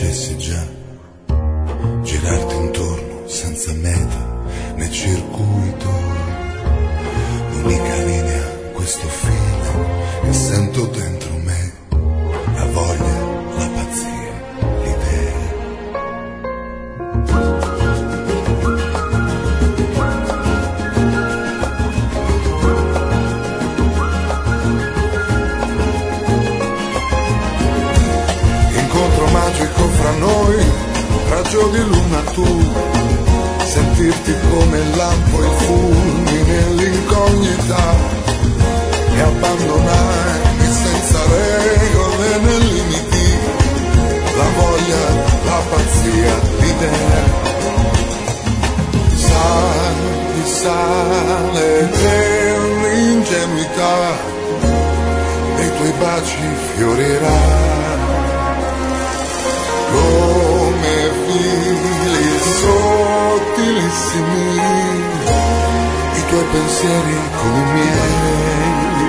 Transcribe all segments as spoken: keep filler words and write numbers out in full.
facessi già girarti intorno senza meta né circuito, l'unica linea, questo filo che sento dentro me, la voglia, la pazzia, l'idea. Incontro magico fra noi, raggio di luna tu, sentirti come il lampo, il fulmine, l'incognita, e abbandonarmi senza regole né limiti, la voglia, la pazzia, l'idea. Sale di sale dell'ingenuità, nei tuoi baci fiorirà come fili sottilissimi, i tuoi pensieri con i miei.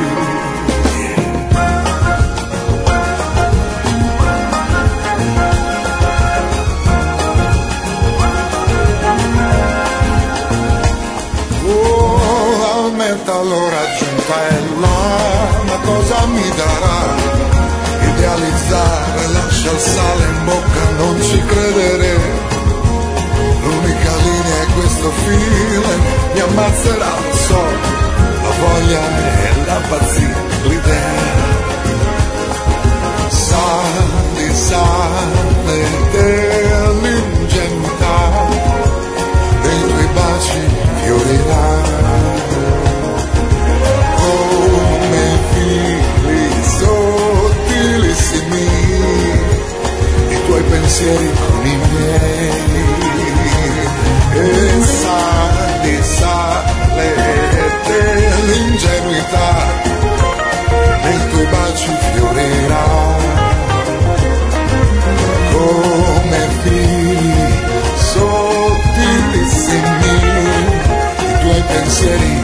Oh, la meta l'ho raggiunta e là, ma cosa mi darà? Idealizzare, lascia il sale in bocca, non ci credere. L'unica linea è questo filo, mi ammazzerà, lo so, la voglia e la pazzia, l'idea. Sali, sale dell'ingenuità, dei tuoi baci fiorirà come fili sottilissimi, i tuoi pensieri con i miei. E sale, sale dell'ingenuità, nei tuoi baci fiorirà come fili sottilissimi, i tuoi pensieri